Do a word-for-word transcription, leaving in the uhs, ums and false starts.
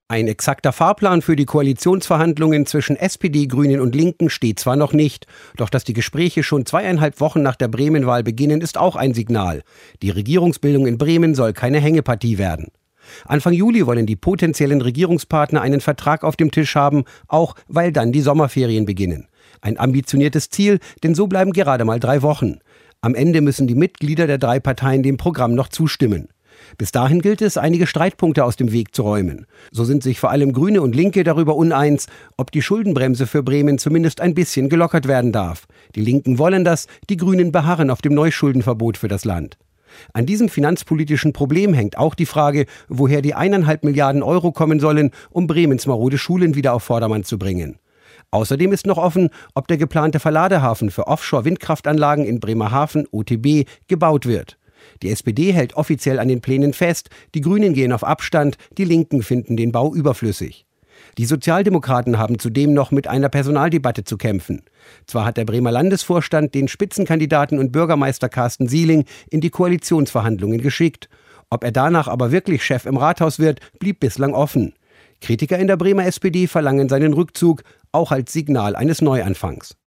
Ein exakter Fahrplan für die Koalitionsverhandlungen zwischen S P D, Grünen und Linken steht zwar noch nicht, doch dass die Gespräche schon zweieinhalb Wochen nach der Bremen-Wahl beginnen, ist auch ein Signal. Die Regierungsbildung in Bremen soll keine Hängepartie werden. Anfang Juli wollen die potenziellen Regierungspartner einen Vertrag auf dem Tisch haben, auch weil dann die Sommerferien beginnen. Ein ambitioniertes Ziel, denn so bleiben gerade mal drei Wochen. Am Ende müssen die Mitglieder der drei Parteien dem Programm noch zustimmen. Bis dahin gilt es, einige Streitpunkte aus dem Weg zu räumen. So sind sich vor allem Grüne und Linke darüber uneins, ob die Schuldenbremse für Bremen zumindest ein bisschen gelockert werden darf. Die Linken wollen das, die Grünen beharren auf dem Neuschuldenverbot für das Land. An diesem finanzpolitischen Problem hängt auch die Frage, woher die eineinhalb Milliarden Euro kommen sollen, um Bremens marode Schulen wieder auf Vordermann zu bringen. Außerdem ist noch offen, ob der geplante Verladehafen für Offshore-Windkraftanlagen in Bremerhaven, O T B, gebaut wird. Die S P D hält offiziell an den Plänen fest, die Grünen gehen auf Abstand, die Linken finden den Bau überflüssig. Die Sozialdemokraten haben zudem noch mit einer Personaldebatte zu kämpfen. Zwar hat der Bremer Landesvorstand den Spitzenkandidaten und Bürgermeister Carsten Sieling in die Koalitionsverhandlungen geschickt. Ob er danach aber wirklich Chef im Rathaus wird, blieb bislang offen. Kritiker in der Bremer S P D verlangen seinen Rückzug, auch als Signal eines Neuanfangs.